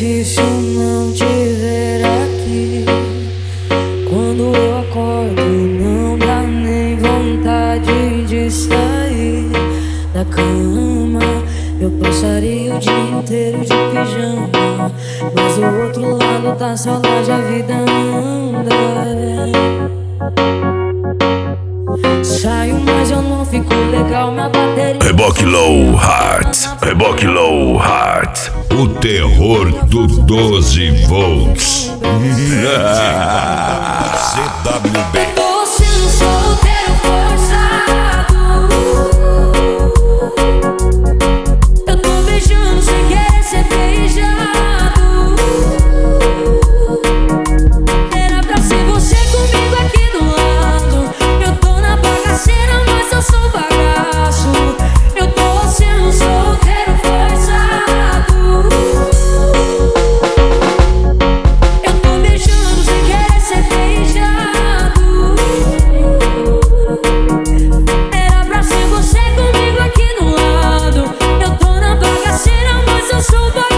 difícil não te ver aqui. Quando eu acordo não dá nem vontade de sair da cama. Eu passaria o dia inteiro de pijama, mas do outro lado da saudade a vida anda. Saio, mas eu não fico legal, minha bateria. Reboque Low Heart, Reboque Low Heart, o terror do 12 volts. CWB. Tô sendo solteiro forçado. Eu tô beijando sem querer ser beijado. Era pra ser você comigo aqui do lado. Eu tô na bagaceira, mas eu sou bagaço. Eu tô sendo solteiro forçado. Eu tô beijando sem querer ser beijado. Era pra ser você comigo aqui do lado. Eu tô na bagaceira, mas eu sou bagaço.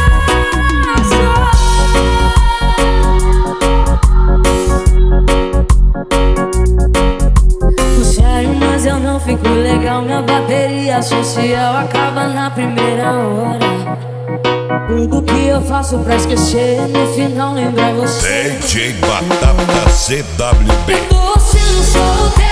Tô sério, mas eu não fico legal. Minha bateria social acaba na primeira hora. Tudo que eu faço pra esquecer, no final lembra você. DJ Batata CWB. Eu tô sendo solteiro.